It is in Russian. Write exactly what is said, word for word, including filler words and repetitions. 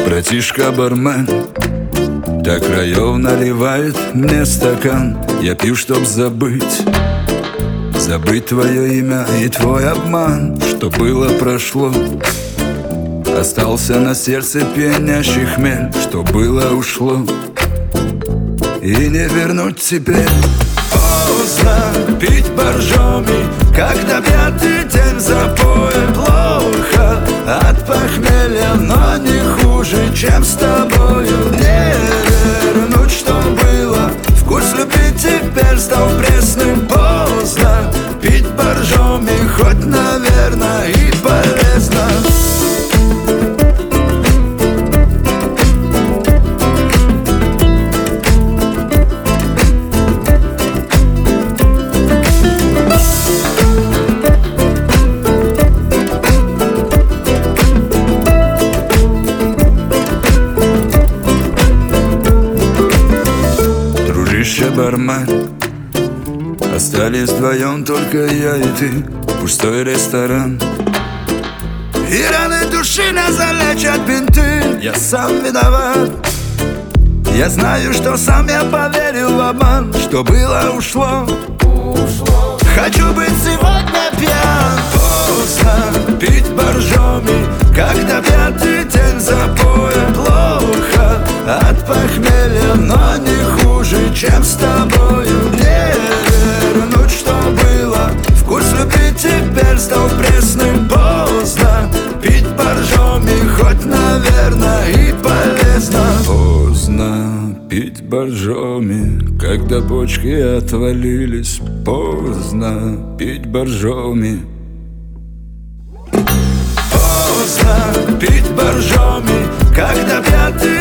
Братишка-бармен так краев наливает мне стакан. Я пью, чтоб забыть, забыть твое имя и твой обман. Что было, прошло, остался на сердце пьянящий хмель. Что было, ушло, и не вернуть теперь. Поздно пить боржоми, когда пятый день запоя. Плохо от похмелья, но не хуже, чем с тобою. Не вернуть, что было, вкус любви теперь стал пресным. Поздно пить боржоми, хоть, наверное, и полезно. Бармен, остались вдвоем только я и ты. Пустой ресторан, и раны души не залечат бинты. Я сам виноват. Я знаю, что сам я поверил в обман. Что было, ушло, ушло. Хочу быть сегодня пьян. Поздно пить боржоми, когда пятый день запоя. Плохо от похмелья, но не хуже, чем с тобою. Не вернуть, что было, вкус любви теперь стал пресным. Поздно пить боржоми, хоть, наверное, и полезно. Поздно пить боржоми, когда почки отвалились. Поздно пить боржоми. Поздно пить боржоми, когда пятый